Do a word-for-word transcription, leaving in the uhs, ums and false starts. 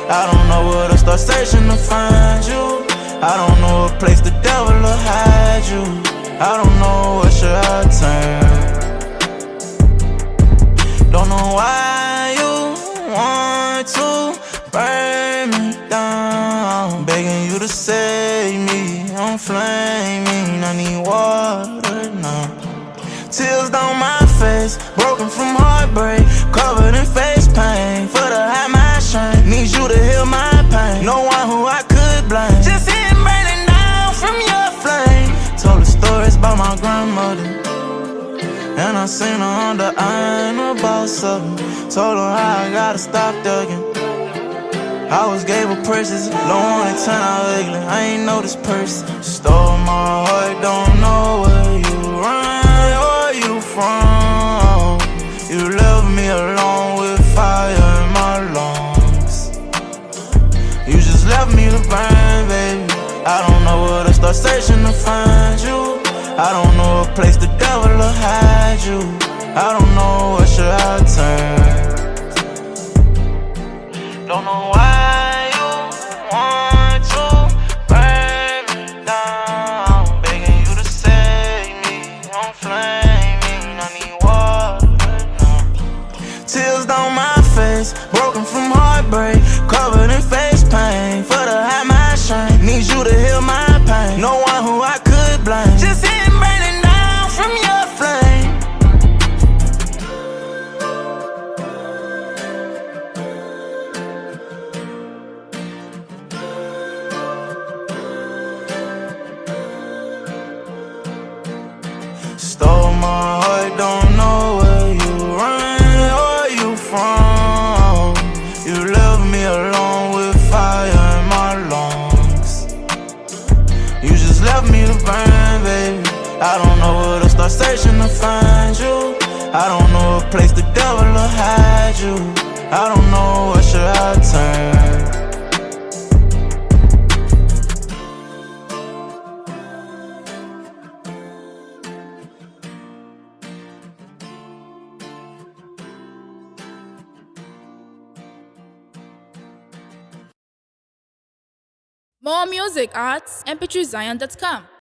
I don't know where to start searching to find you. I don't know what place the devil will hide you. I don't know what should I turn. Don't know why you want to burn me down. Begging you to save me, I'm flaming, I need water now. Tears down my face, broken from heartbreak, covered in face pain. For the hide my shame, need you to heal my pain. No one who I could blame, just hit burning down from your flame. Told her stories about my grandmother, and I seen her under iron about something. Told her how I gotta stop thugging. I was gave her purses, don't wanna turn out ugly. I ain't know this person. Stole my heart, don't know where you run or you from. You left me alone with fire in my lungs. You just left me to burn, baby. I don't know where to start searching to find you. I don't know a place the devil will hide you. I don't know what should I turn. Don't know why you want to burn me down. Begging you to save me, I'm flaming, I need water now. Tears down my face, broken from heartbreak, covered in face pain. For the hide my shame, need you to heal my pain. No one who I could blame, just hit burning down from your flame. Stole my heart, don't know where you run or you from. You left me alone with fire in my lungs. You just left me to burn, baby. I don't know where to start searching to find you. I don't know a place the devil will hide you. I don't know what should I turn. More music at m p three zion dot com.